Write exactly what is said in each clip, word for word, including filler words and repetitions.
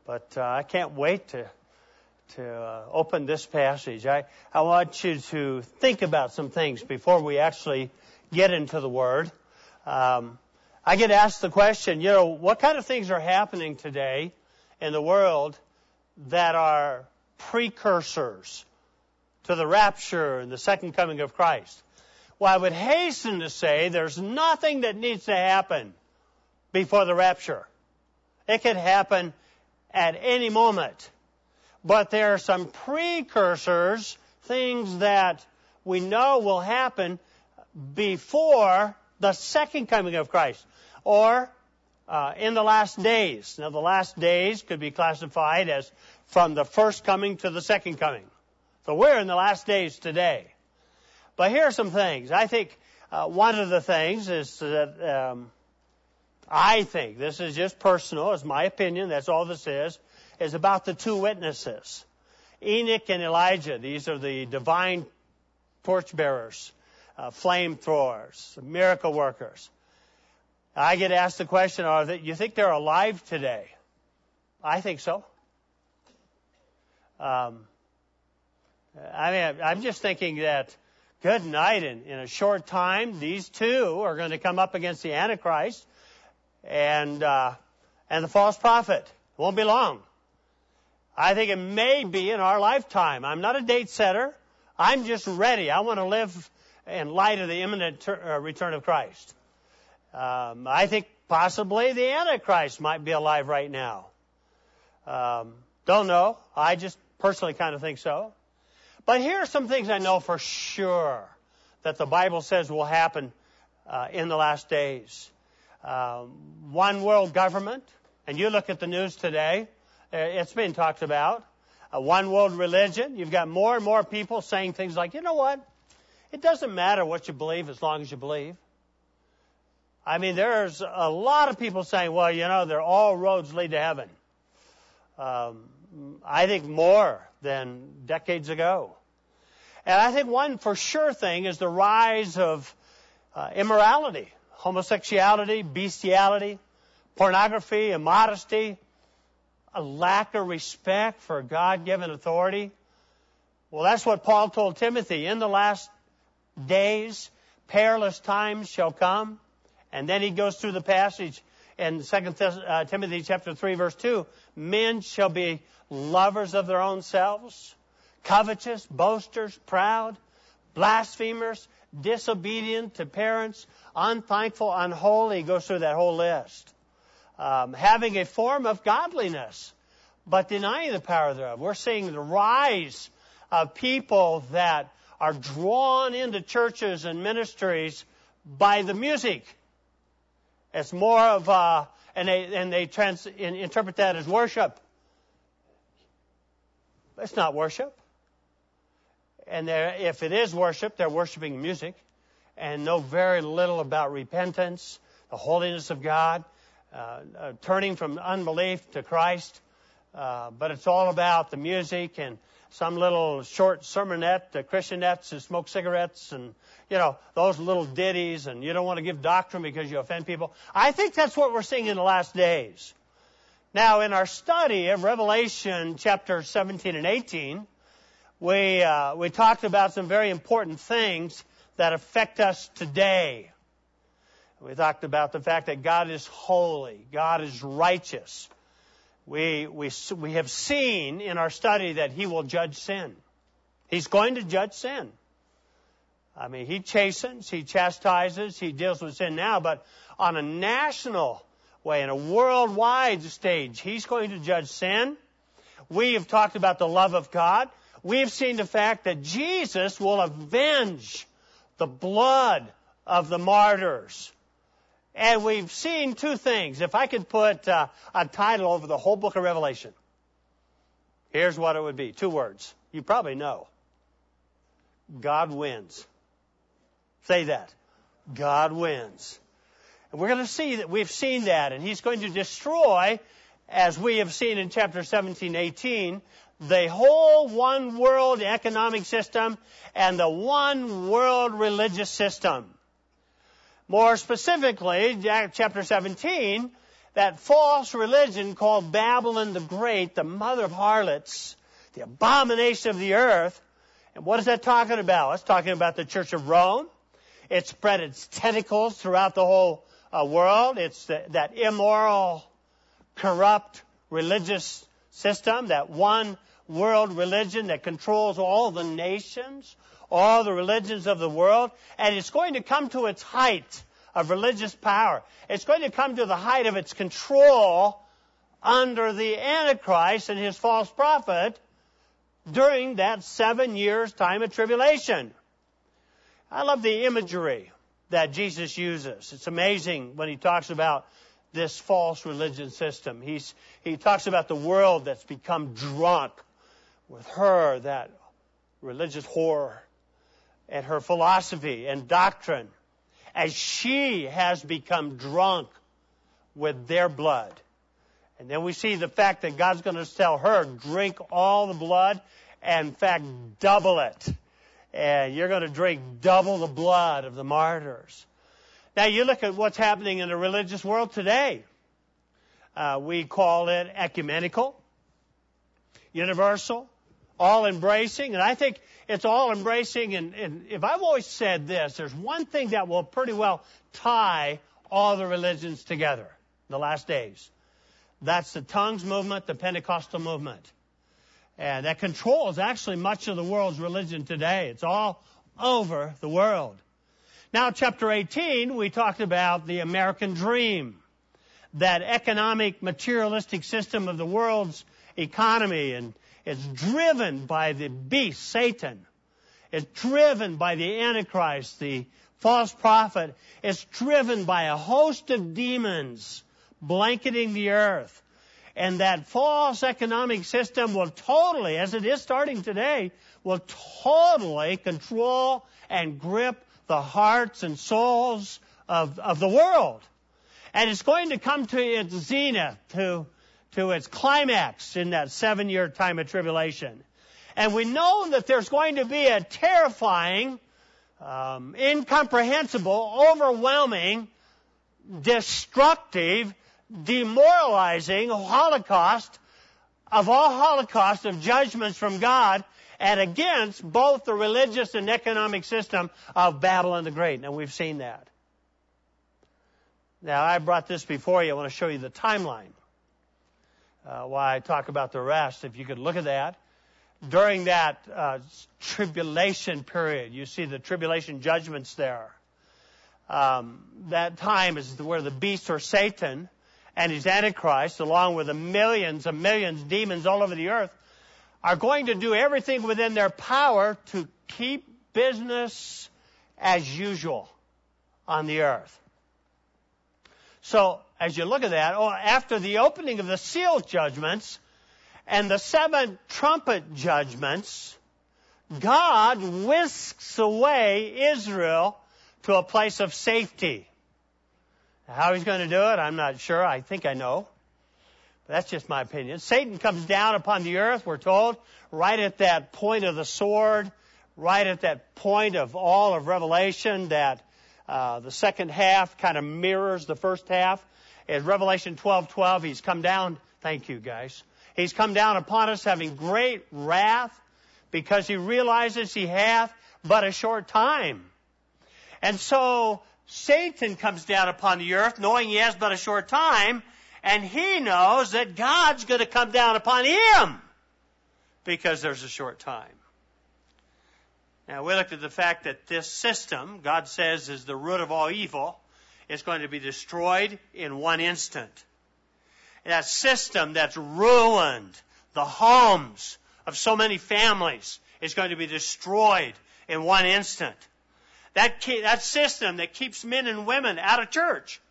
But uh, I can't wait to to uh, open this passage. I, I want you to think about some things before we actually get into the Word. Um, I get asked the question, you know, what kind of things are happening today in the world that are precursors to the rapture and the second coming of Christ? Well, I would hasten to say there's nothing that needs to happen before the rapture. It could happen at any moment. But there are some precursors, things that we know will happen before the second coming of Christ, or uh, in the last days. Now, the last days could be classified as from the first coming to the second coming. So we're in the last days today. But here are some things. I think uh, one of the things is that um, I think, this is just personal, it's my opinion, that's all this is, is about the two witnesses. Enoch and Elijah, these are the divine torchbearers, uh, flamethrowers, miracle workers. I get asked the question, are they, you think they're alive today? I think so. Um, I mean, I'm just thinking that, good night, in, in a short time, these two are going to come up against the Antichrist and uh, and the false prophet. It won't be long. I think it may be in our lifetime. I'm not a date setter. I'm just ready. I want to live in light of the imminent ter- uh, return of Christ. Um, I think possibly the Antichrist might be alive right now. Um, don't know. I just personally kind of think so. But here are some things I know for sure that the Bible says will happen uh, in the last days. Um, one world government, and you look at the news today, uh, it's been talked about. A one world religion. You've got more and more people saying things like, you know what? It doesn't matter what you believe as long as you believe. I mean, there's a lot of people saying, well, you know, they're all roads lead to heaven. Um, I think more than decades ago. And I think one for sure thing is the rise of uh, immorality, homosexuality, bestiality, pornography, immodesty, a lack of respect for God-given authority. Well, that's what Paul told Timothy. In the last days, perilous times shall come. And then he goes through the passage in Second Timothy chapter three, verse two. Men shall be lovers of their own selves, covetous, boasters, proud, blasphemers, disobedient to parents, unthankful, unholy. He goes through that whole list. Um, having a form of godliness, but denying the power thereof. We're seeing the rise of people that are drawn into churches and ministries by the music. It's more of, uh, and they and they trans, in, interpret that as worship. It's not worship. And if it is worship, they're worshiping music and know very little about repentance, the holiness of God, uh, uh, turning from unbelief to Christ. Uh, but it's all about the music and some little short sermonette, the Christianettes who smoke cigarettes and, you know, those little ditties, and you don't want to give doctrine because you offend people. I think that's what we're seeing in the last days. Now, in our study of Revelation chapter seventeen and eighteen, we uh, we talked about some very important things that affect us today. We talked about the fact that God is holy, God is righteous. We we we have seen in our study that He will judge sin. He's going to judge sin. I mean, He chastens, He chastises, He deals with sin now, but on a national way, in a worldwide stage, He's going to judge sin. We have talked about the love of God. We have seen the fact that Jesus will avenge the blood of the martyrs. And we've seen two things. If I could put uh, a title over the whole book of Revelation, here's what it would be. Two words. You probably know. God wins. Say that. God wins. And we're going to see that we've seen that. And He's going to destroy, as we have seen in chapter seventeen, eighteen, the whole one world economic system and the one world religious system. More specifically, chapter seventeen that false religion called Babylon the Great, the mother of harlots, the abomination of the earth. And what is that talking about? It's talking about the Church of Rome. It spread its tentacles throughout the whole uh, world. It's the, that immoral, corrupt religious system, that one world religion that controls all the nations, all the religions of the world. And it's going to come to its height of religious power. It's going to come to the height of its control under the Antichrist and his false prophet during that seven years time of tribulation. I love the imagery that Jesus uses. It's amazing when he talks about this false religion system. He's, he talks about the world that's become drunk with her, that religious whore, and her philosophy and doctrine, as she has become drunk with their blood. And then we see the fact that God's going to tell her, drink all the blood, and in fact, double it. And you're going to drink double the blood of the martyrs. Now, you look at what's happening in the religious world today. Uh, we call it ecumenical, universal, all-embracing. And I think it's all-embracing. And, and if I've always said this, there's one thing that will pretty well tie all the religions together in the last days. That's the tongues movement, the Pentecostal movement. And that controls actually much of the world's religion today. It's all over the world. Now, chapter eighteen, we talked about the American dream, that economic, materialistic system of the world's economy, and it's driven by the beast, Satan. It's driven by the Antichrist, the false prophet. It's driven by a host of demons blanketing the earth. And that false economic system will totally, as it is starting today, will totally control and grip the hearts and souls of, of the world. And it's going to come to its zenith, to, to its climax in that seven-year time of tribulation. And we know that there's going to be a terrifying, um, incomprehensible, overwhelming, destructive, demoralizing holocaust of all holocausts of judgments from God and against both the religious and economic system of Babylon the Great. And we've seen that. Now, I brought this before you. I want to show you the timeline. Uh, while I talk about the rest, if you could look at that. During that uh, tribulation period, you see the tribulation judgments there. Um, that time is where the beast or Satan and his Antichrist, along with the millions and millions of demons all over the earth, are going to do everything within their power to keep business as usual on the earth. So, as you look at that, oh, after the opening of the seal judgments and the seven trumpet judgments, God whisks away Israel to a place of safety. How he's going to do it, I'm not sure. I think I know. But that's just my opinion. Satan comes down upon the earth, we're told, right at that point of the sword, right at that point of all of Revelation, that uh, the second half kind of mirrors the first half. In Revelation twelve twelve, he's come down. Thank you, guys. He's come down upon us having great wrath because he realizes he hath but a short time. And so Satan comes down upon the earth knowing he has but a short time, and he knows that God's going to come down upon him because there's a short time. Now, we looked at the fact that this system, God says, is the root of all evil. It's going to be destroyed in one instant. And that system that's ruined the homes of so many families is going to be destroyed in one instant. That, that system that keeps men and women out of church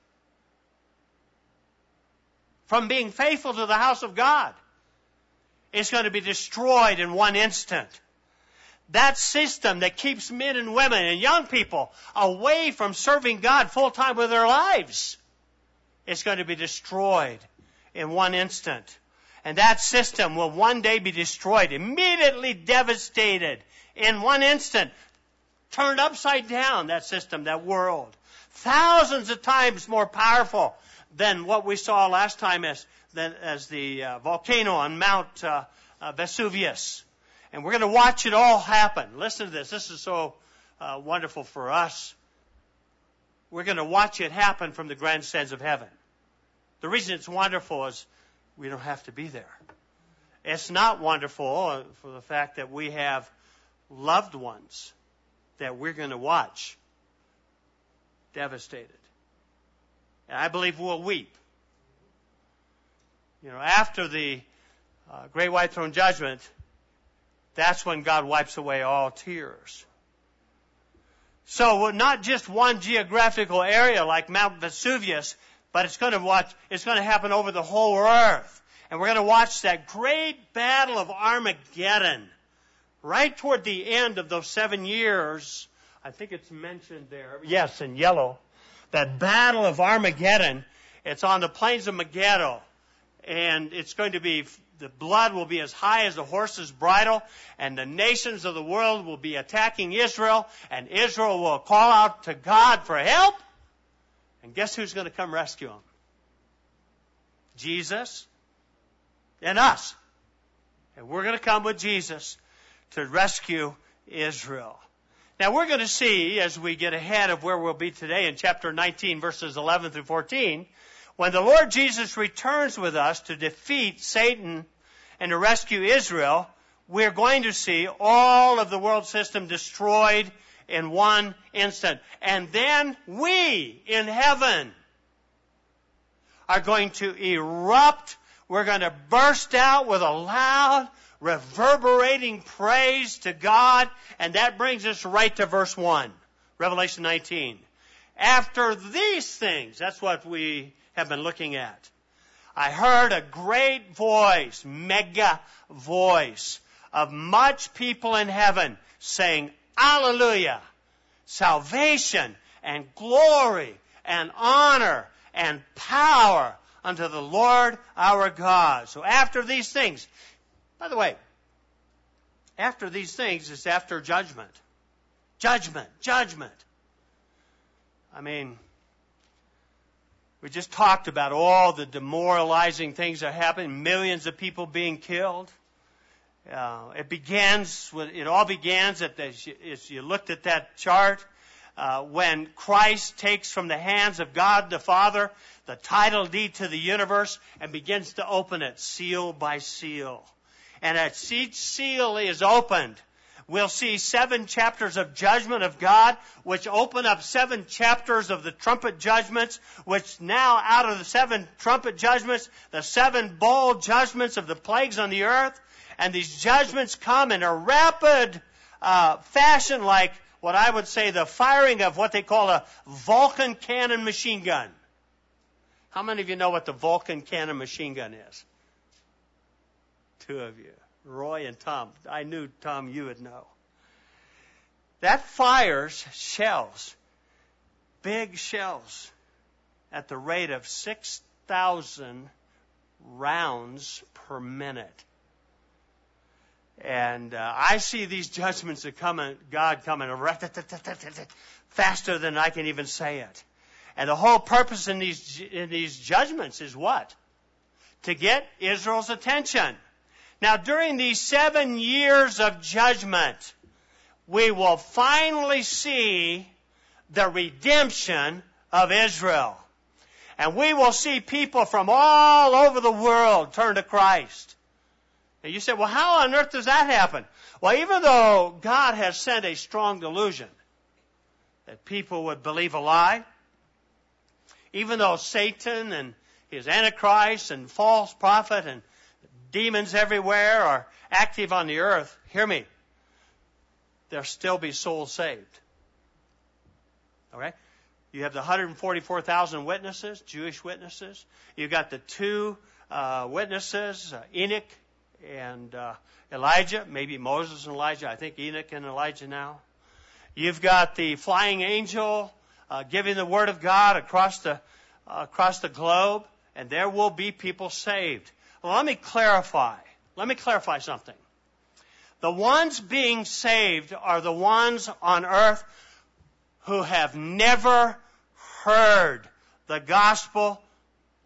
from being faithful to the house of God is going to be destroyed in one instant. That system that keeps men and women and young people away from serving God full time with their lives is going to be destroyed in one instant. And that system will one day be destroyed, immediately devastated in one instant. Turned upside down, that system, that world. Thousands of times more powerful than what we saw last time as, as the uh, volcano on Mount uh, uh, Vesuvius. And we're going to watch it all happen. Listen to this. This is so uh, wonderful for us. We're going to watch it happen from the grandstands of heaven. The reason it's wonderful is we don't have to be there. It's not wonderful for the fact that we have loved ones that we're going to watch devastated. And I believe we'll weep. You know, after the uh, Great White Throne Judgment, that's when God wipes away all tears. So not just one geographical area like Mount Vesuvius, but it's going to watch, it's going to happen over the whole earth. And we're going to watch that great battle of Armageddon right toward the end of those seven years. I think it's mentioned there. Yes, in yellow. That battle of Armageddon, it's on the plains of Megiddo. And it's going to be, the blood will be as high as a horse's bridle, and the nations of the world will be attacking Israel, and Israel will call out to God for help. And guess who's going to come rescue them? Jesus and us. And we're going to come with Jesus to rescue Israel. Now we're going to see, as we get ahead of where we'll be today in chapter nineteen, verses eleven through fourteen, when the Lord Jesus returns with us to defeat Satan and to rescue Israel, we're going to see all of the world system destroyed in one instant. And then we in heaven are going to erupt. We're going to burst out with a loud, reverberating praise to God. And that brings us right to verse one, Revelation nineteen. After these things, that's what we have been looking at. I heard a great voice, mega voice, of much people in heaven saying, Alleluia! Salvation and glory and honor and power unto the Lord our God. So after these things, by the way, after these things is after judgment. Judgment, judgment. I mean, we just talked about all the demoralizing things that happen, millions of people being killed. Uh, it begins, with, it all begins at the, as you looked at that chart, uh, when Christ takes from the hands of God the Father the title deed to the universe and begins to open it seal by seal. And as each seal is opened, we'll see seven chapters of judgment of God, which open up seven chapters of the trumpet judgments, which now out of the seven trumpet judgments, the seven bowl judgments of the plagues on the earth. And these judgments come in a rapid uh, fashion, like what I would say the firing of what they call a Vulcan cannon machine gun. How many of you know what the Vulcan cannon machine gun is? Two of you. Roy and Tom. I knew, Tom, you would know. That fires shells, big shells, at the rate of six thousand rounds per minute. And uh, I see these judgments that come, God coming faster than I can even say it. And the whole purpose in these in these judgments is what? To get Israel's attention. Now, during these seven years of judgment, we will finally see the redemption of Israel. And we will see people from all over the world turn to Christ. And you say, well, how on earth does that happen? Well, even though God has sent a strong delusion that people would believe a lie, even though Satan and his Antichrist and false prophet and demons everywhere are active on the earth, hear me, there'll still be souls saved. All right? You have the one hundred forty-four thousand witnesses, Jewish witnesses. You've got the two uh, witnesses, uh, Enoch and uh, Elijah, maybe Moses and Elijah. I think Enoch and Elijah now. You've got the flying angel uh, giving the word of God across the uh, across the globe, and there will be people saved. Well, let me clarify. Let me clarify something. The ones being saved are the ones on earth who have never heard the gospel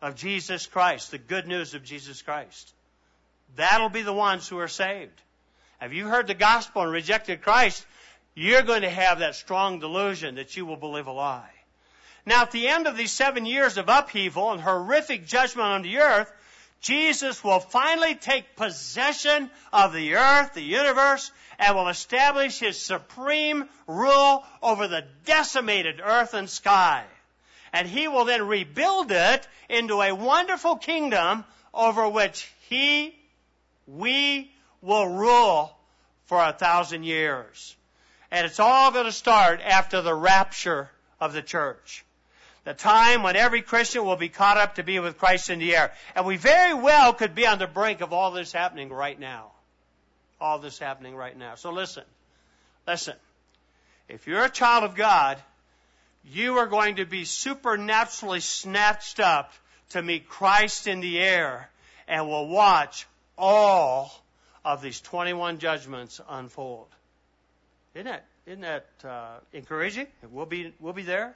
of Jesus Christ, the good news of Jesus Christ. That'll be the ones who are saved. Have you heard the gospel and rejected Christ? You're going to have that strong delusion that you will believe a lie. Now, at the end of these seven years of upheaval and horrific judgment on the earth, Jesus will finally take possession of the earth, the universe, and will establish His supreme rule over the decimated earth and sky. And He will then rebuild it into a wonderful kingdom over which He, we, will rule for a thousand years. And it's all going to start after the rapture of the church. The time when every Christian will be caught up to be with Christ in the air. And we very well could be on the brink of all this happening right now. All this happening right now. So listen. Listen. If you're a child of God, you are going to be supernaturally snatched up to meet Christ in the air and will watch all of these twenty-one judgments unfold. Isn't that, isn't that uh, encouraging? We'll be, we'll be there.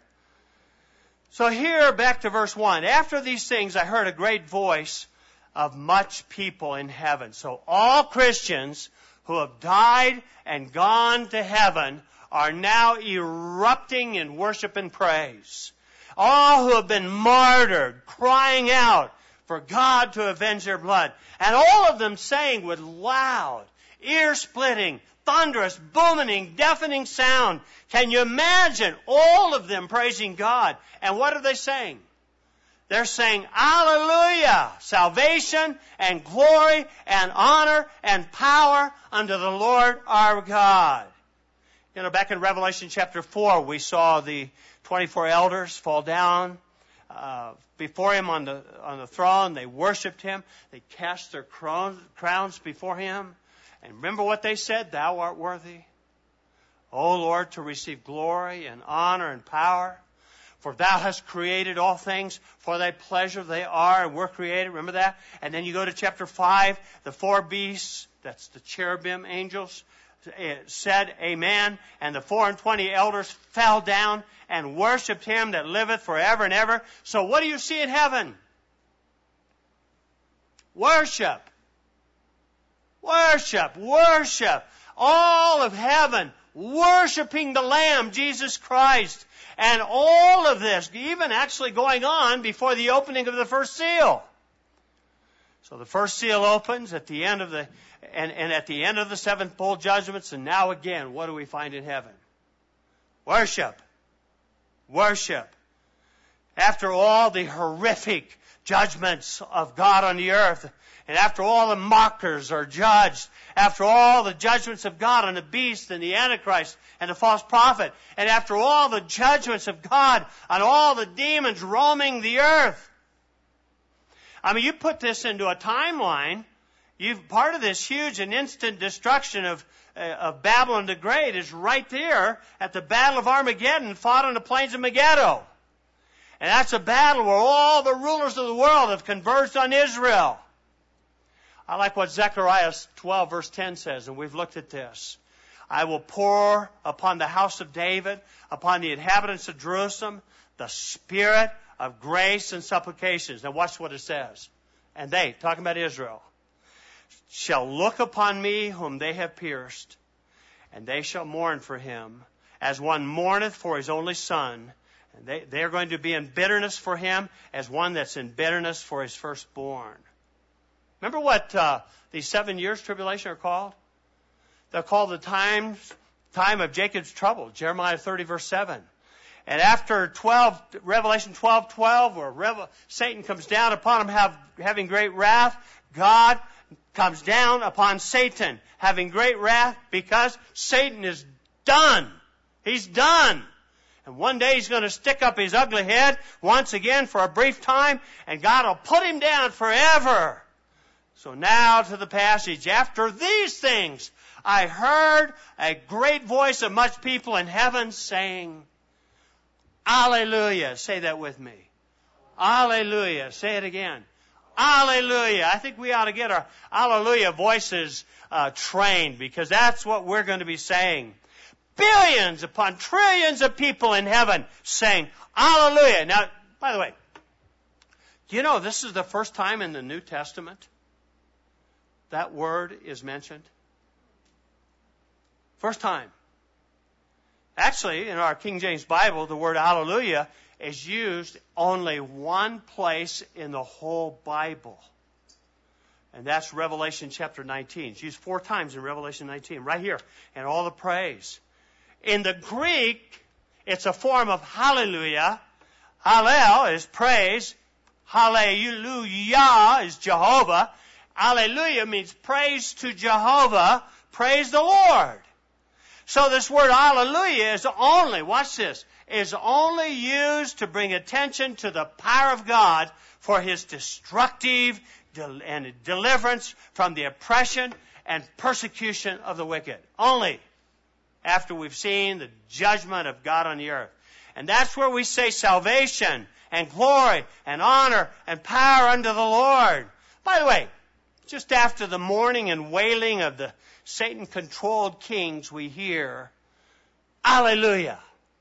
So here, back to verse one. After these things, I heard a great voice of much people in heaven. So all Christians who have died and gone to heaven are now erupting in worship and praise. All who have been martyred, crying out for God to avenge their blood. And all of them saying with loud, ear-splitting, thunderous, booming, deafening sound. Can you imagine all of them praising God? And what are they saying? They're saying, Hallelujah! Salvation and glory and honor and power unto the Lord our God. You know, back in Revelation chapter four, we saw the twenty-four elders fall down uh, before Him on the on the throne. They worshipped Him. They cast their crowns, crowns before Him. And remember what they said? Thou art worthy, O Lord, to receive glory and honor and power. For Thou hast created all things. For Thy pleasure they are and were created. Remember that? And then you go to chapter five. The four beasts, that's the cherubim angels, said Amen. And the four and twenty elders fell down and worshipped Him that liveth forever and ever. So what do you see in heaven? Worship. Worship, worship. All of heaven worshiping the Lamb, Jesus Christ. And all of this, even actually going on before the opening of the first seal. So the first seal opens at the end of the, and, and at the end of the seventh bowl judgments, and now again, what do we find in heaven? Worship. Worship. After all the horrific judgments of God on the earth, and after all the mockers are judged, after all the judgments of God on the beast and the Antichrist and the false prophet, and after all the judgments of God on all the demons roaming the earth. I mean, you put this into a timeline, you've part of this huge and instant destruction of, uh, of Babylon the Great is right there at the Battle of Armageddon, fought on the plains of Megiddo. And that's a battle where all the rulers of the world have converged on Israel. I like what Zechariah twelve verse ten says, and we've looked at this. I will pour upon the house of David, upon the inhabitants of Jerusalem, the spirit of grace and supplications. Now watch what it says. And they, talking about Israel, shall look upon me whom they have pierced, and they shall mourn for him, as one mourneth for his only son. And they, they're going to be in bitterness for him, as one that's in bitterness for his firstborn. Remember what uh, these seven years tribulation are called? They're called the times, time of Jacob's trouble, Jeremiah thirty verse seven. And after twelve, Revelation twelve twelve, where Revel, Satan comes down upon him have, having great wrath, God comes down upon Satan having great wrath because Satan is done. He's done. And one day He's going to stick up His ugly head once again for a brief time, and God will put Him down forever. So now to the passage. After these things, I heard a great voice of much people in heaven saying, Alleluia. Say that with me. Alleluia. Say it again. Alleluia. I think we ought to get our Alleluia voices uh, trained, because that's what we're going to be saying. Billions upon trillions of people in heaven saying, Alleluia. Now, by the way, Do you know this is the first time in the New Testament that word is mentioned? First time. Actually, in our King James Bible, the word hallelujah is used only one place in the whole Bible. And that's Revelation chapter nineteen. It's used four times in Revelation nineteen, right here, and all the praise. In the Greek, it's a form of hallelujah. Hallel is praise. Hallelujah is Jehovah. Hallelujah means praise to Jehovah. Praise the Lord. So this word hallelujah is only, watch this, is only used to bring attention to the power of God for His destructive and deliverance from the oppression and persecution of the wicked. Only after we've seen the judgment of God on the earth. And that's where we say salvation and glory and honor and power unto the Lord. By the way, just after the mourning and wailing of the Satan-controlled kings, we hear, hallelujah.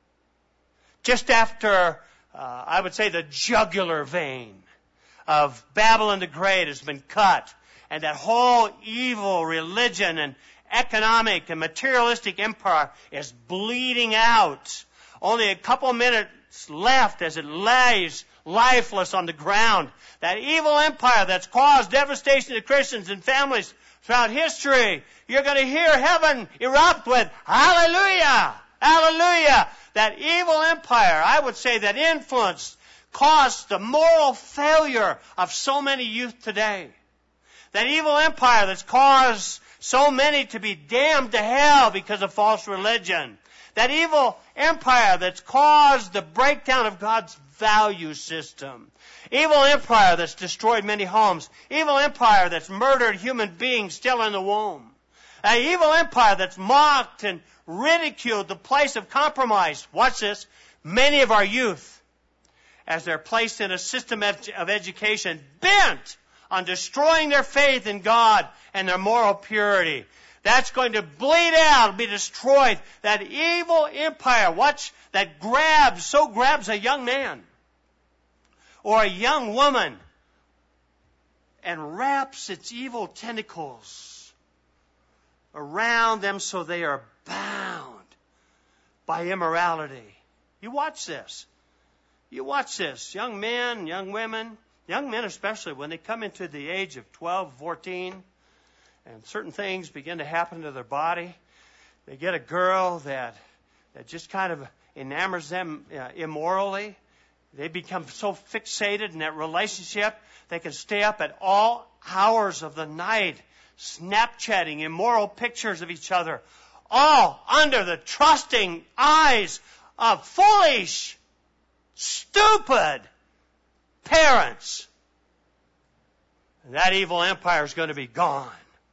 Just after, uh, I would say, the jugular vein of Babylon the Great has been cut, and that whole evil religion and economic and materialistic empire is bleeding out. Only a couple minutes left as it lays lifeless on the ground. That evil empire that's caused devastation to Christians and families throughout history. You're going to hear heaven erupt with hallelujah, hallelujah. That evil empire, I would say, that influenced, caused the moral failure of so many youth today. That evil empire that's caused so many to be damned to hell because of false religion. That evil empire that's caused the breakdown of God's value system. Evil empire that's destroyed many homes. Evil empire that's murdered human beings still in the womb. An evil empire that's mocked and ridiculed the place of compromise. Watch this. Many of our youth, as they're placed in a system of education bent on destroying their faith in God and their moral purity. That's going to bleed out, be destroyed. That evil empire, watch, that grabs, so grabs a young man or a young woman and wraps its evil tentacles around them so they are bound by immorality. You watch this. You watch this. Young men, young women, young men especially, when they come into the age of twelve, fourteen, and certain things begin to happen to their body, they get a girl that, that just kind of enamors them uh, immorally. They become so fixated in that relationship, they can stay up at all hours of the night, Snapchatting immoral pictures of each other, all under the trusting eyes of foolish, stupid parents. And that evil empire is going to be gone.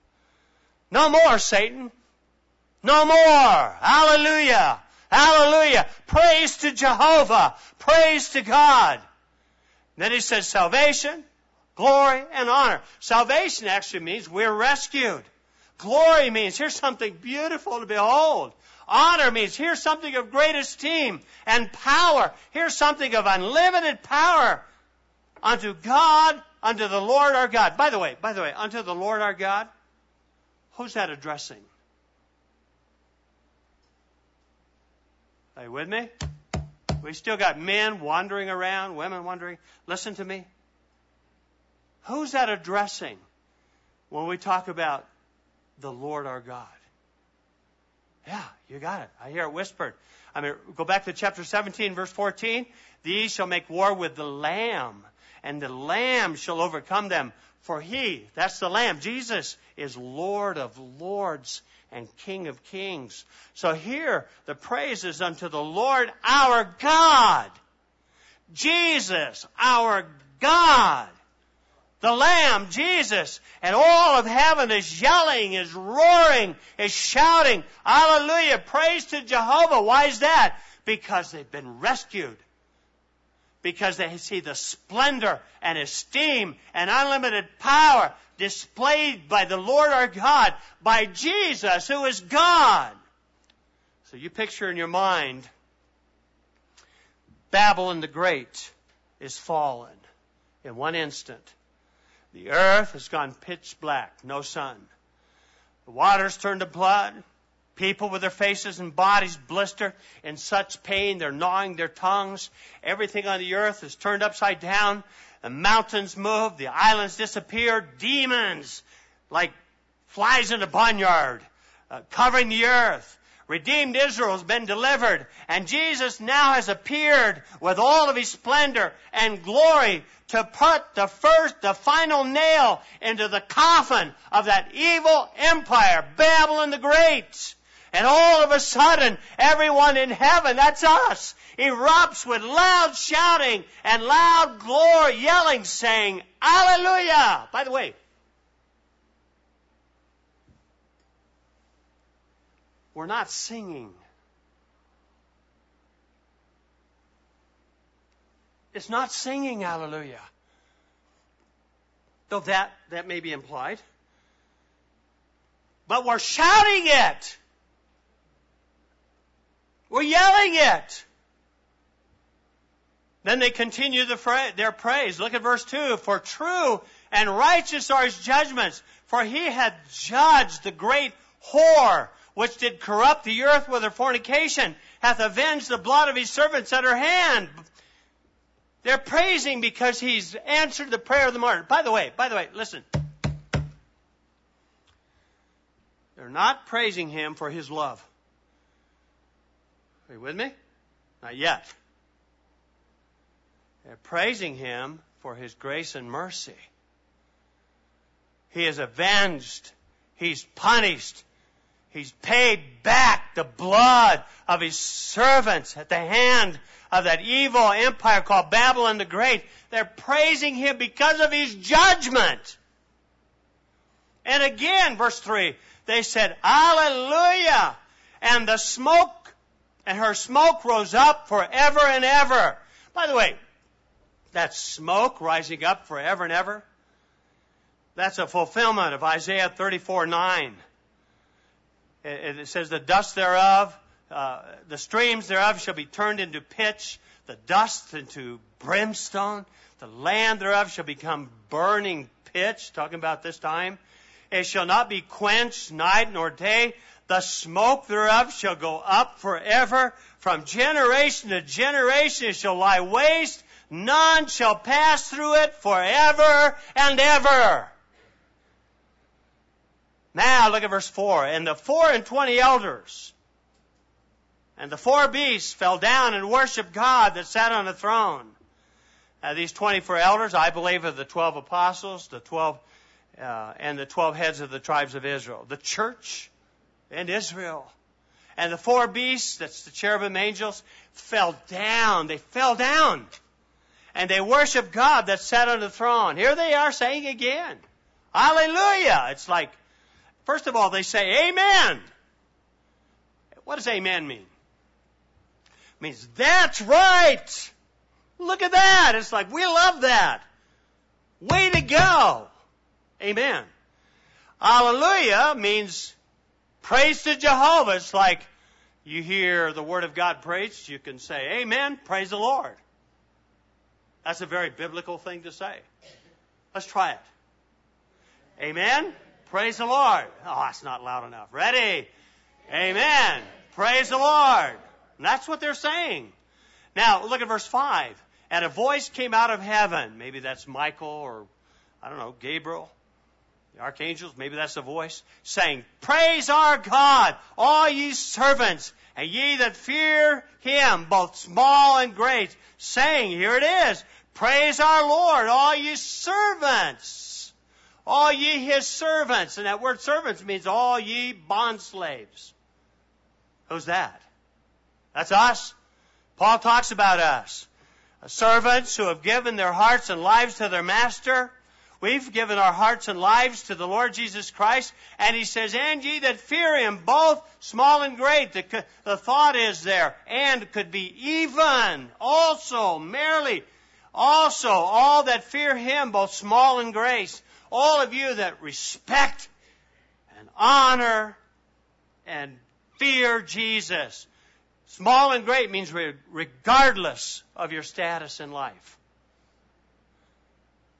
No more, Satan. No more. Hallelujah. Hallelujah. Praise to Jehovah. Praise to God. And then he says salvation, glory, and honor. Salvation actually means we're rescued. Glory means here's something beautiful to behold. Honor means here's something of great esteem and power. Here's something of unlimited power unto God, unto the Lord our God. By the way, by the way, unto the Lord our God, who's that addressing? Are you with me? We still got men wandering around, women wandering. Listen to me. Who's that addressing when we talk about the Lord our God? Yeah, you got it. I hear it whispered. I mean, go back to chapter seventeen, verse fourteen. These shall make war with the Lamb, and the Lamb shall overcome them. For he, that's the Lamb, Jesus, is Lord of lords and King of kings. So here, the praise is unto the Lord our God. Jesus, our God. The Lamb, Jesus, and all of heaven is yelling, is roaring, is shouting, hallelujah, praise to Jehovah. Why is that? Because they've been rescued. Because they see the splendor and esteem and unlimited power displayed by the Lord our God, by Jesus, who is God. So you picture in your mind, Babylon the Great is fallen. In one instant, the earth has gone pitch black, no sun. The waters turned to blood. People with their faces and bodies blistered in such pain, they're gnawing their tongues. Everything on the earth is turned upside down. The mountains moved. The islands disappeared. Demons, like flies in a barnyard, uh, covering the earth. Redeemed Israel has been delivered. And Jesus now has appeared with all of his splendor and glory to put the first, the final nail into the coffin of that evil empire, Babylon the Great. And all of a sudden, everyone in heaven, that's us, erupts with loud shouting and loud glory, yelling, saying, Hallelujah! By the way, we're not singing. It's not singing hallelujah. Though that, that may be implied. But we're shouting it. We're yelling it. Then they continue the fra- their praise. Look at verse two. For true and righteous are his judgments. For he hath judged the great whore, which did corrupt the earth with her fornication, hath avenged the blood of his servants at her hand. They're praising because he's answered the prayer of the martyr. By the way, by the way, listen. They're not praising him for his love. Are you with me? Not yet. They're praising him for his grace and mercy. He is avenged. He's punished. He's paid back the blood of his servants at the hand of that evil empire called Babylon the Great. They're praising him because of his judgment. And again, verse three, they said, Hallelujah! And the smoke, and her smoke rose up forever and ever. By the way, that smoke rising up forever and ever, that's a fulfillment of Isaiah thirty-four nine. It says, the dust thereof, uh, the streams thereof shall be turned into pitch, the dust into brimstone, the land thereof shall become burning pitch, talking about this time. It shall not be quenched night nor day. The smoke thereof shall go up forever. From generation to generation it shall lie waste. None shall pass through it forever and ever. Now look at verse four. And the four and twenty elders and the four beasts fell down and worshipped God that sat on the throne. Now these twenty-four elders, I believe, are the twelve apostles, the twelve uh, and the twelve heads of the tribes of Israel. The church and Israel. And the four beasts, that's the cherubim angels, fell down. They fell down. And they worshiped God that sat on the throne. Here they are saying again, Hallelujah! It's like, first of all, they say, Amen. What does amen mean? It means, that's right. Look at that. It's like, we love that. Way to go. Amen. Hallelujah means praise to Jehovah. It's like you hear the Word of God preached, you can say, Amen, praise the Lord. That's a very biblical thing to say. Let's try it. Amen. Praise the Lord. Oh, that's not loud enough. Ready? Amen. Praise the Lord. And that's what they're saying. Now, look at verse five. And a voice came out of heaven. Maybe that's Michael or, I don't know, Gabriel. The archangels, maybe that's the voice. Saying, Praise our God, all ye servants, and ye that fear him, both small and great. Saying, here it is, Praise our Lord, all ye servants. All ye his servants. And that word servants means all ye bondslaves. Who's that? That's us. Paul talks about us. Servants who have given their hearts and lives to their master. We've given our hearts and lives to the Lord Jesus Christ. And he says, and ye that fear him, both small and great. The, the thought is there. And could be even, also, merely, also, all that fear him, both small and great. All of you that respect and honor and fear Jesus. Small and great means regardless of your status in life.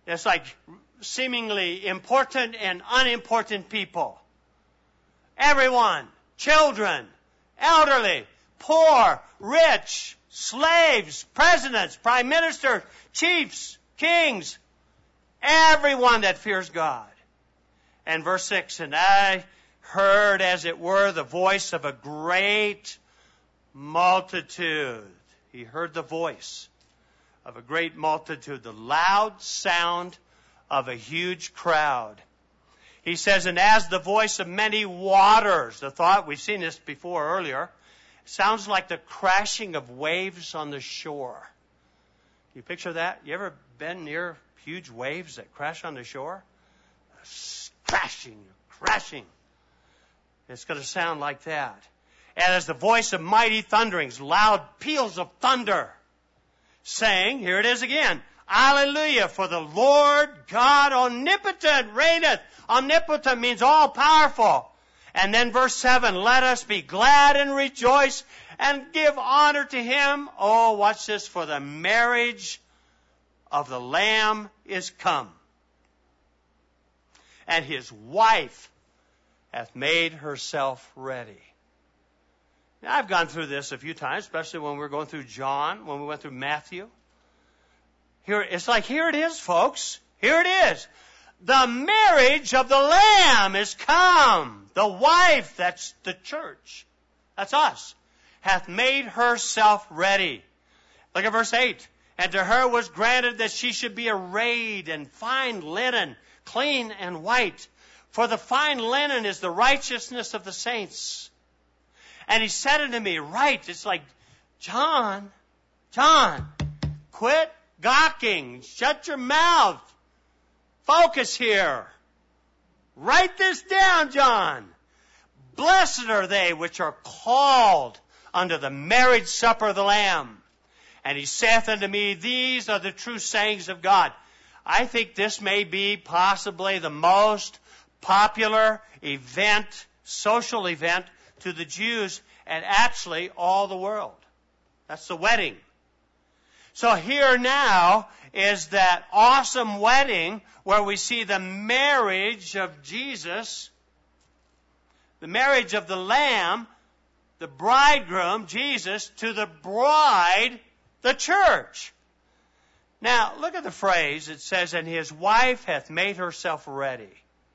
It's like seemingly important and unimportant people. Everyone, children, elderly, poor, rich, slaves, presidents, prime ministers, chiefs, kings, everyone that fears God. And verse six, and I heard, as it were, the voice of a great multitude. He heard the voice of a great multitude, the loud sound of a huge crowd. He says, and as the voice of many waters, the thought, we've seen this before earlier, sounds like the crashing of waves on the shore. You picture that? You ever been near huge waves that crash on the shore? Crashing, crashing. It's going to sound like that. And as the voice of mighty thunderings, loud peals of thunder, saying, here it is again, Alleluia, for the Lord God omnipotent reigneth. Omnipotent means all powerful. And then verse seven, let us be glad and rejoice and give honor to him. Oh, watch this, for the marriage of the Lamb is come, and his wife hath made herself ready. Now, I've gone through this a few times, especially when we were going through John, when we went through Matthew. Here, it's like, here it is, folks. Here it is. The marriage of the Lamb is come. The wife, that's the church. That's us. Hath made herself ready. Look at verse eight. And to her was granted that she should be arrayed in fine linen, clean and white. For the fine linen is the righteousness of the saints. And he said unto me, right, it's like, John, John, quit gawking. Shut your mouth. Focus here. Write this down, John. Blessed are they which are called unto the marriage supper of the Lamb. And he saith unto me, these are the true sayings of God. I think this may be possibly the most popular event, social event to the Jews and actually all the world. That's the wedding. So here now is that awesome wedding where we see the marriage of Jesus, the marriage of the Lamb, the bridegroom, Jesus, to the bride, the church. Now, look at the phrase. It says, and his wife hath made herself ready.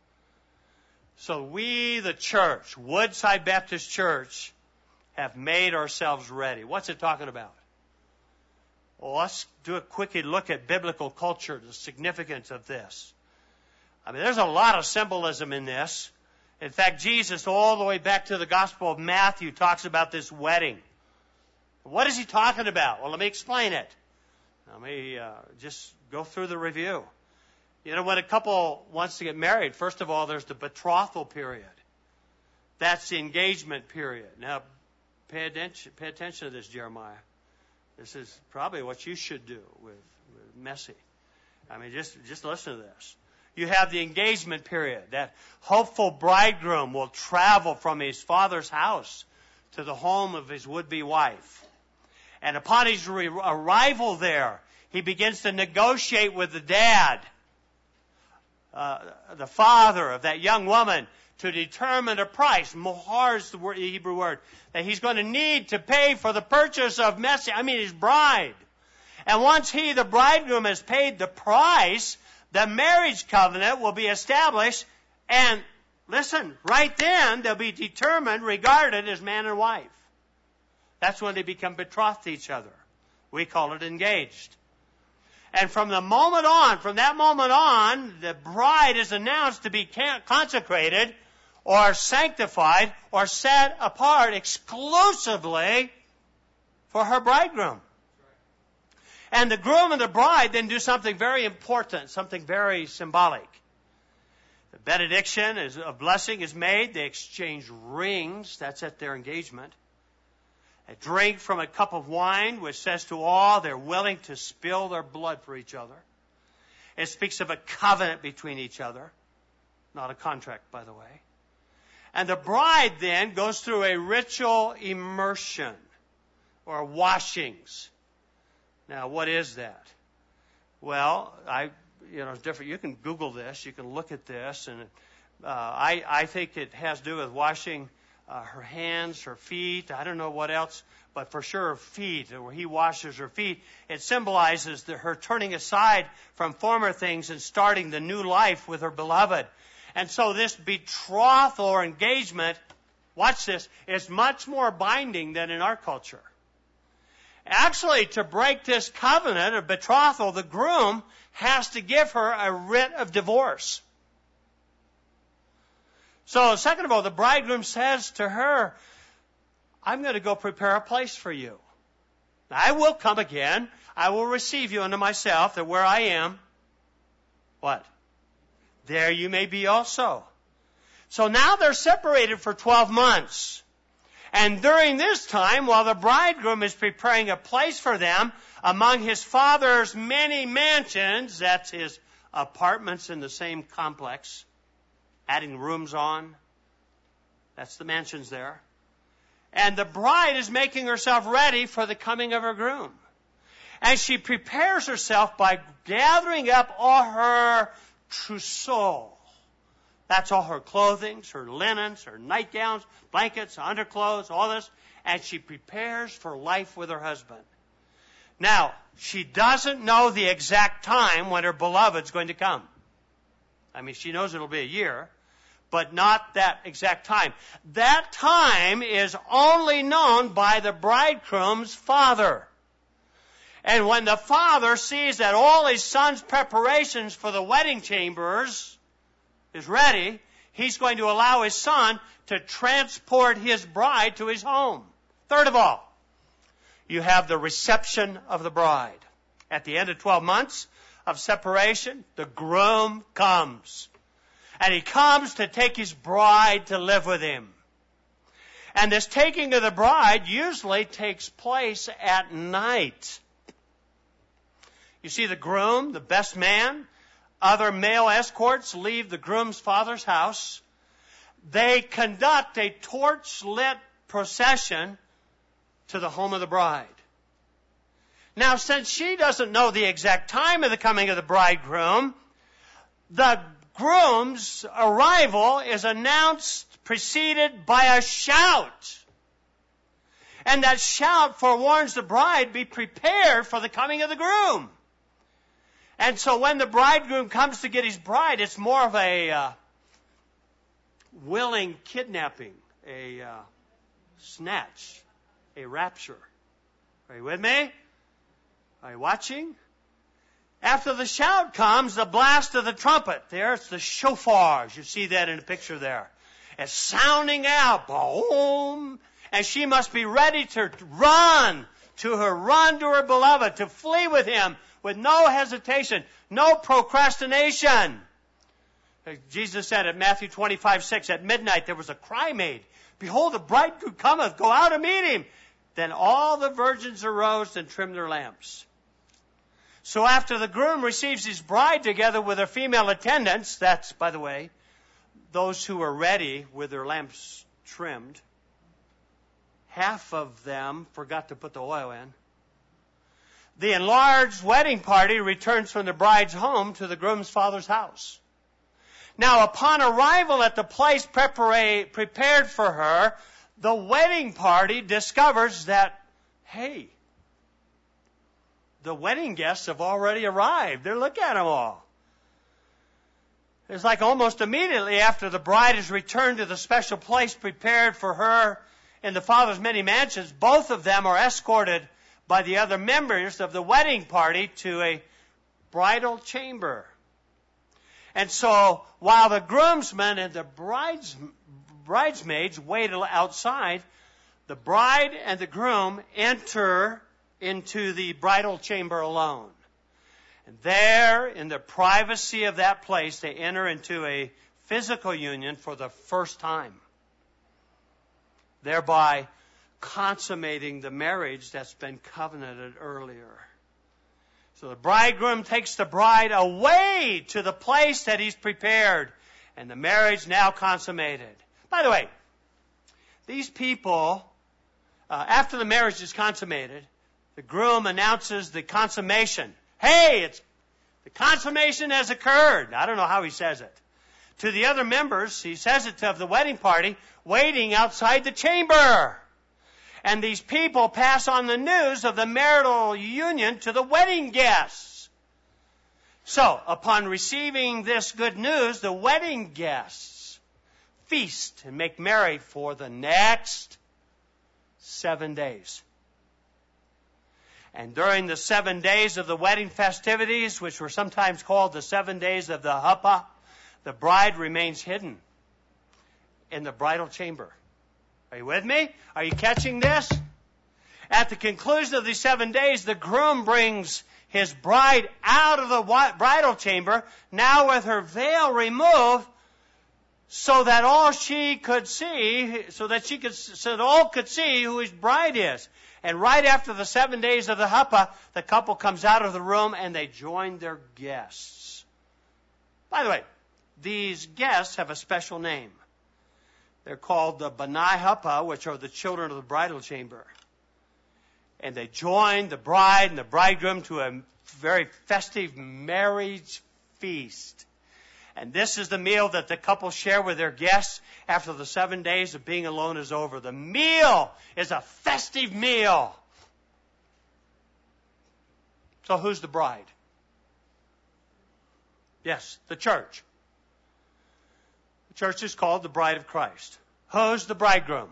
So we, the church, Woodside Baptist Church, have made ourselves ready. What's it talking about? Well, let's do a quickie look at biblical culture, the significance of this. I mean, there's a lot of symbolism in this. In fact, Jesus, all the way back to the Gospel of Matthew, talks about this wedding. What is he talking about? Well, let me explain it. Let me uh, just go through the review. You know, when a couple wants to get married, first of all, there's the betrothal period. That's the engagement period. Now, pay attention, pay attention to this, Jeremiah. This is probably what you should do with, with Messi. I mean, just, just listen to this. You have the engagement period. That hopeful bridegroom will travel from his father's house to the home of his would-be wife. And upon his re- arrival there, he begins to negotiate with the dad, uh, the father of that young woman, to determine a price. Mohar is the, word, the Hebrew word that he's going to need to pay for the purchase of Messi, I mean his bride. And once he, the bridegroom, has paid the price, the marriage covenant will be established, and listen, right then they'll be determined, regarded as man and wife. That's when they become betrothed to each other. We call it engaged. And from the moment on, from that moment on, the bride is announced to be consecrated or sanctified or set apart exclusively for her bridegroom. And the groom and the bride then do something very important, something very symbolic. The benediction is, of blessing is made. They exchange rings. That's at their engagement. A drink from a cup of wine, which says to all they're willing to spill their blood for each other. It speaks of a covenant between each other, not a contract, by the way. And the bride then goes through a ritual immersion or washings. Now, what is that? Well, I you know, different. You can Google this. You can look at this, and uh, I I think it has to do with washing uh, her hands, her feet. I don't know what else, but for sure her feet. Where he washes her feet, it symbolizes the, her turning aside from former things and starting the new life with her beloved. And so this betrothal or engagement, watch this, is much more binding than in our culture. Actually, to break this covenant of betrothal, the groom has to give her a writ of divorce. So, second of all, the bridegroom says to her, I'm going to go prepare a place for you. I will come again. I will receive you unto myself, that where I am, what? There you may be also. So now they're separated for twelve months. And during this time, while the bridegroom is preparing a place for them among his father's many mansions, that's his apartments in the same complex, adding rooms on, that's the mansions there. And the bride is making herself ready for the coming of her groom. And she prepares herself by gathering up all her trousseau. That's all her clothing, her linens, her nightgowns, blankets, underclothes, all this. And she prepares for life with her husband. Now, she doesn't know the exact time when her beloved's going to come. I mean, she knows it'll be a year, but not that exact time. That time is only known by the bridegroom's father. And when the father sees that all his son's preparations for the wedding chambers is ready, he's going to allow his son to transport his bride to his home. Third of all, you have the reception of the bride. At the end of twelve months of separation, the groom comes. And he comes to take his bride to live with him. And this taking of the bride usually takes place at night. You see, the groom, the best man, other male escorts leave the groom's father's house. They conduct a torch-lit procession to the home of the bride. Now, since she doesn't know the exact time of the coming of the bridegroom, the groom's arrival is announced, preceded by a shout. And that shout forewarns the bride, be prepared for the coming of the groom. And so when the bridegroom comes to get his bride, it's more of a uh, willing kidnapping, a uh, snatch, a rapture. Are you with me? Are you watching? After the shout comes the blast of the trumpet. There's the shofars. You see that in the picture there. It's sounding out. Boom. And she must be ready to run to her, run to her beloved, to flee with him with no hesitation, no procrastination. Jesus said at Matthew twenty-five six, at midnight there was a cry made, behold, the bridegroom cometh, go out and meet him. Then all the virgins arose and trimmed their lamps. So after the groom receives his bride together with her female attendants, that's, by the way, those who are ready with their lamps trimmed, half of them forgot to put the oil in. The enlarged wedding party returns from the bride's home to the groom's father's house. Now, upon arrival at the place prepara- prepared for her, the wedding party discovers that, hey, the wedding guests have already arrived. They're looking at them all. It's like almost immediately after the bride is returned to the special place prepared for her in the father's many mansions, both of them are escorted by the other members of the wedding party to a bridal chamber. And so, while the groomsmen and the brides, bridesmaids wait outside, the bride and the groom enter into the bridal chamber alone. And there, in the privacy of that place, they enter into a physical union for the first time, thereby consummating the marriage that's been covenanted earlier. So the bridegroom takes the bride away to the place that he's prepared, and the marriage now consummated. By the way, these people, uh, after the marriage is consummated, the groom announces the consummation. Hey, it's The consummation has occurred. I don't know how he says it. To the other members, he says it of the wedding party, waiting outside the chamber. And these people pass on the news of the marital union to the wedding guests. So, upon receiving this good news, the wedding guests feast and make merry for the next seven days. And during the seven days of the wedding festivities, which were sometimes called the seven days of the huppah, the bride remains hidden in the bridal chamber. Are you with me? Are you catching this? At the conclusion of these seven days, the groom brings his bride out of the bridal chamber, now with her veil removed, so that all she could see, so that she could, so that all could see who his bride is. And right after the seven days of the huppah, the couple comes out of the room and they join their guests. By the way, these guests have a special name. They're called the B'nai Huppah, which are the children of the bridal chamber. And they join the bride and the bridegroom to a very festive marriage feast. And this is the meal that the couple share with their guests after the seven days of being alone is over. The meal is a festive meal. So who's the bride? Yes, the church. The church is called the bride of Christ. Who's the bridegroom?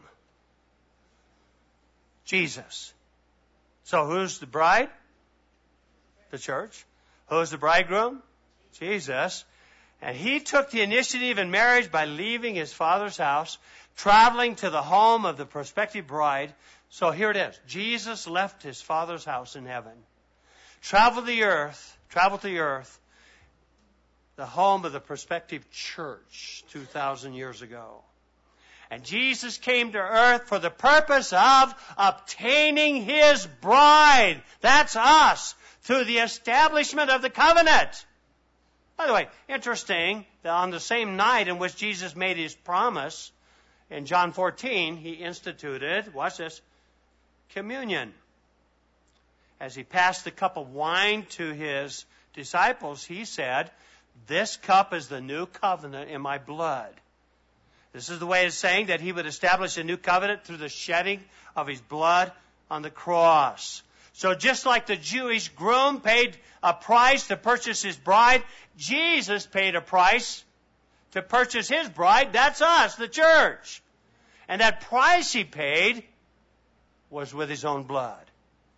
Jesus. So who's the bride? The church. Who's the bridegroom? Jesus. And he took the initiative in marriage by leaving his father's house, traveling to the home of the prospective bride. So here it is. Jesus left his father's house in heaven, traveled the earth, traveled the earth, the home of the prospective church two thousand years ago. And Jesus came to earth for the purpose of obtaining his bride. That's us, through the establishment of the covenant. By the way, interesting that on the same night in which Jesus made his promise, in John fourteen, he instituted, watch this, communion. As he passed the cup of wine to his disciples, he said, "This cup is the new covenant in my blood." This is the way of saying that he would establish a new covenant through the shedding of his blood on the cross. So just like the Jewish groom paid a price to purchase his bride, Jesus paid a price to purchase his bride. That's us, the church. And that price he paid was with his own blood.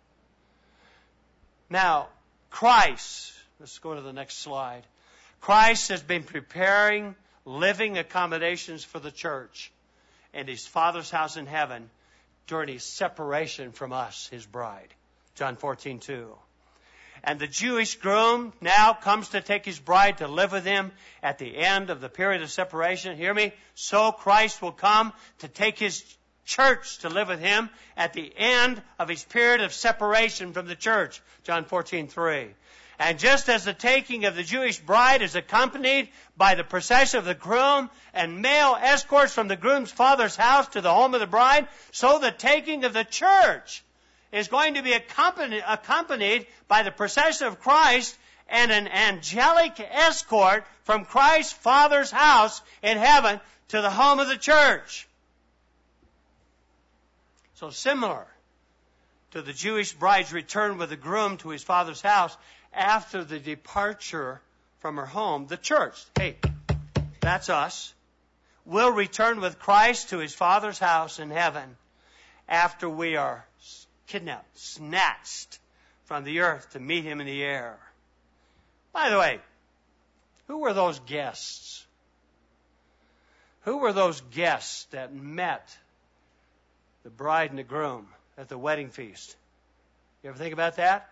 Now, Christ, let's go to the next slide. Christ has been preparing living accommodations for the church in his Father's house in heaven during his separation from us, his bride. John fourteen two. And the Jewish groom now comes to take his bride to live with him at the end of the period of separation. Hear me? So Christ will come to take his church to live with him at the end of his period of separation from the church. John fourteen three. And just as the taking of the Jewish bride is accompanied by the procession of the groom and male escorts from the groom's father's house to the home of the bride, so the taking of the church is going to be accompanied, accompanied by the procession of Christ and an angelic escort from Christ's Father's house in heaven to the home of the church. So similar to the Jewish bride's return with the groom to his father's house after the departure from her home, the church, hey, that's us, will return with Christ to his Father's house in heaven after we are kidnapped, snatched from the earth to meet him in the air. By the way, who were those guests? Who were those guests that met the bride and the groom at the wedding feast? You ever think about that?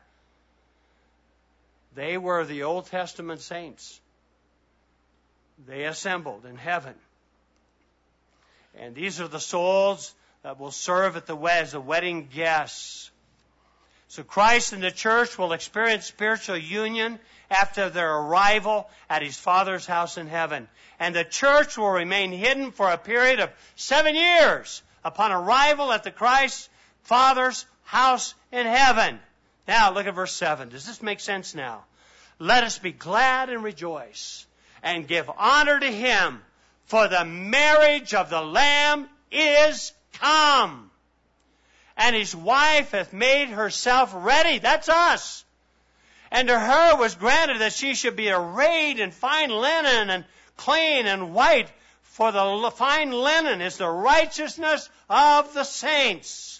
They were the Old Testament saints. They assembled in heaven. And these are the souls that will serve at the as the wedding guests. So Christ and the church will experience spiritual union after their arrival at his Father's house in heaven. And the church will remain hidden for a period of seven years upon arrival at the Christ Father's house in heaven. Now, look at verse seven. Does this make sense now? Let us be glad and rejoice and give honor to him, for the marriage of the Lamb is come, and his wife hath made herself ready. That's us. And to her was granted that she should be arrayed in fine linen and clean and white, for the fine linen is the righteousness of the saints.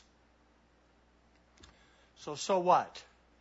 So, so what?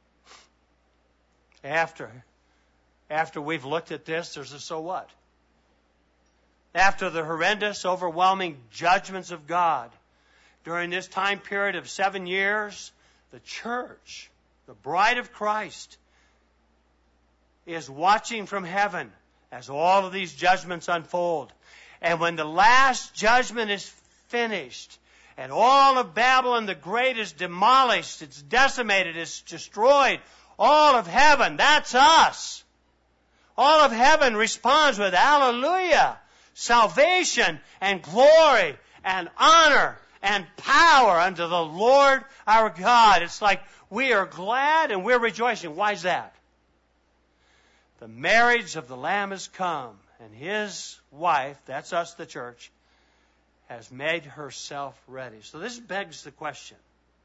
After, after we've looked at this, there's a so what? After the horrendous, overwhelming judgments of God, during this time period of seven years, the church, the bride of Christ, is watching from heaven as all of these judgments unfold. And when the last judgment is finished, and all of Babylon the Great is demolished, it's decimated, it's destroyed, all of heaven, that's us. All of heaven responds with hallelujah, salvation and glory and honor and power unto the Lord our God. It's like we are glad and we're rejoicing. Why is that? The marriage of the Lamb has come, and his wife, that's us, the church, has made herself ready. So this begs the question,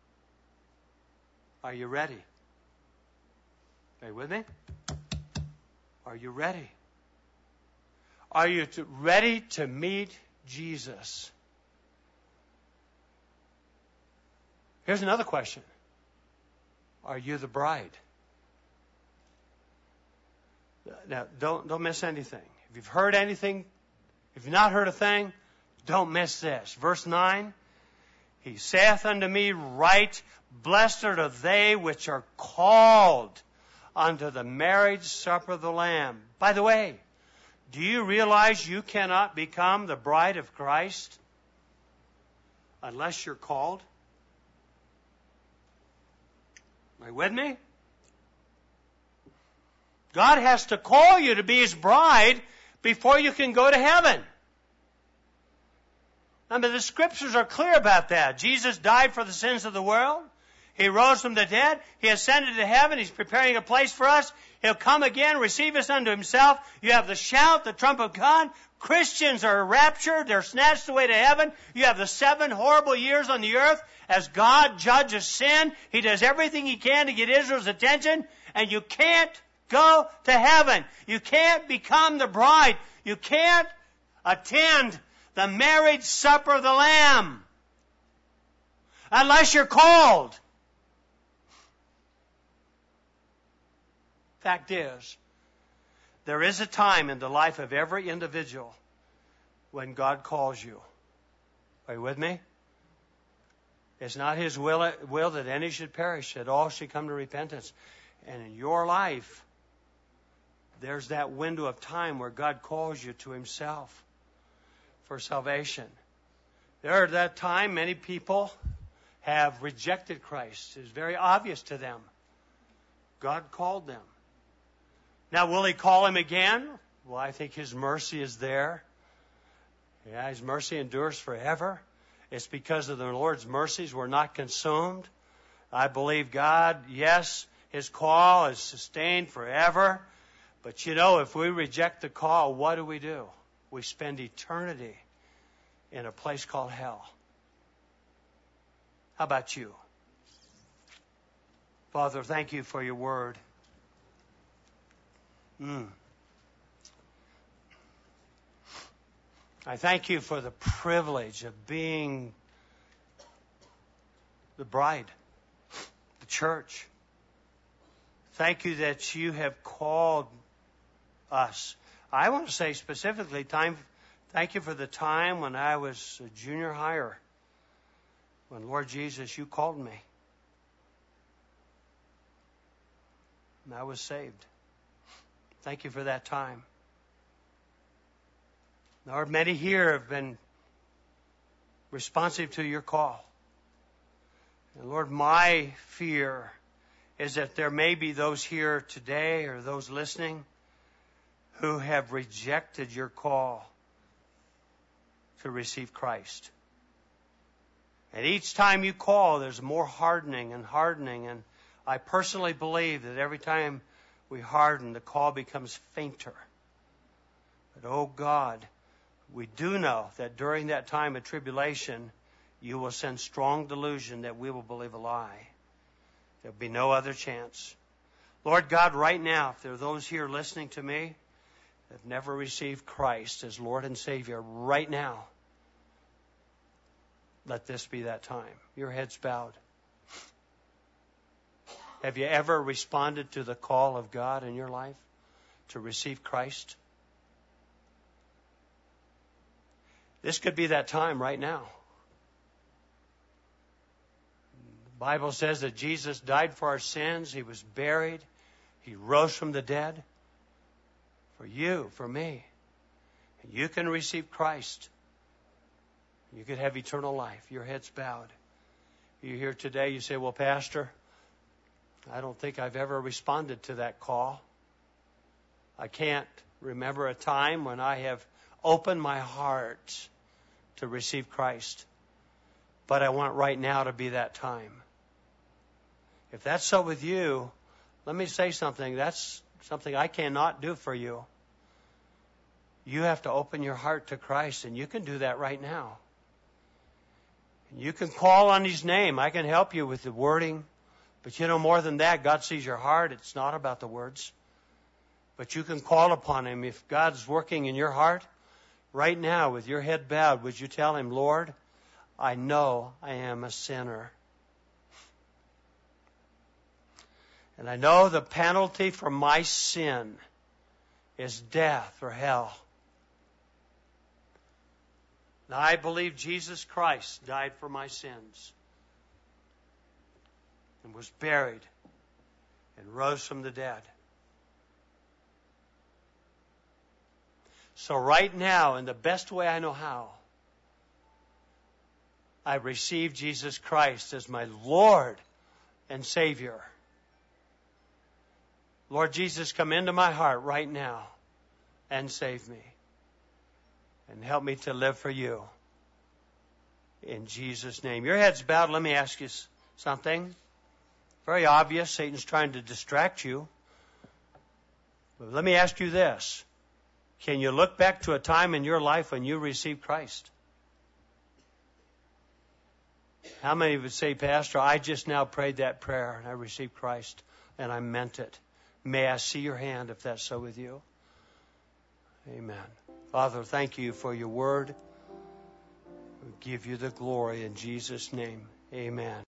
are you ready? Are you with me? Are you ready? Are you to, ready to meet Jesus? Here's another question. Are you the bride? Now, don't, don't miss anything. If you've heard anything, if you've not heard a thing, don't miss this. Verse nine, he saith unto me, Right, blessed are they which are called unto the marriage supper of the Lamb. By the way, do you realize you cannot become the bride of Christ unless you're called? Are you with me? God has to call you to be his bride before you can go to heaven. I mean, the scriptures are clear about that. Jesus died for the sins of the world. He rose from the dead. He ascended to heaven. He's preparing a place for us. He'll come again, receive us unto himself. You have the shout, the trump of God. Christians are raptured. They're snatched away to heaven. You have the seven horrible years on the earth as God judges sin. He does everything he can to get Israel's attention, and you can't go to heaven. You can't become the bride. You can't attend the marriage supper of the Lamb unless you're called. Fact is, there is a time in the life of every individual when God calls you. Are you with me? It's not his will, will that any should perish, that all should come to repentance. And in your life, there's that window of time where God calls you to himself for salvation. There at that time, many people have rejected Christ. It's very obvious to them. God called them. Now, will he call him again? Well, I think his mercy is there. Yeah, his mercy endures forever. It's because of the Lord's mercies we're not consumed. I believe God, yes, his call is sustained forever. But you know, if we reject the call, what do we do? We spend eternity in a place called hell. How about you? Father, thank you for your word. Mm. I thank you for the privilege of being the bride, the church. Thank you that you have called us. I want to say specifically, time. Thank you for the time when I was a junior higher, when, Lord Jesus, you called me. And I was saved. Thank you for that time. Lord, many here have been responsive to your call. And Lord, my fear is that there may be those here today or those listening who have rejected your call to receive Christ. And each time you call, there's more hardening and hardening. And I personally believe that every time we harden, the call becomes fainter. But, oh God, we do know that during that time of tribulation, you will send strong delusion that we will believe a lie. There'll be no other chance. Lord God, right now, if there are those here listening to me that have never received Christ as Lord and Savior, right now, let this be that time. Your head's bowed. Have you ever responded to the call of God in your life to receive Christ? This could be that time right now. The Bible says that Jesus died for our sins. He was buried. He rose from the dead. For you, for me. And you can receive Christ. You could have eternal life. Your head's bowed. You're here today, you say, well, Pastor, I don't think I've ever responded to that call. I can't remember a time when I have opened my heart to receive Christ. But I want right now to be that time. If that's so with you, let me say something. That's something I cannot do for you. You have to open your heart to Christ, and you can do that right now. You can call on His name. I can help you with the wording. But you know, more than that, God sees your heart. It's not about the words. But you can call upon Him. If God's working in your heart, right now, with your head bowed, would you tell Him, Lord, I know I am a sinner. And I know the penalty for my sin is death or hell. And I believe Jesus Christ died for my sins and was buried and rose from the dead. So right now, in the best way I know how, I receive Jesus Christ as my Lord and Savior. Lord Jesus, come into my heart right now and save me. And help me to live for you. In Jesus' name. Your head's bowed. Let me ask you something. Very obvious. Satan's trying to distract you. But let me ask you this. Can you look back to a time in your life when you received Christ? How many would say, Pastor, I just now prayed that prayer and I received Christ and I meant it? May I see your hand if that's so with you? Amen. Father, thank you for your word. We give you the glory in Jesus' name. Amen.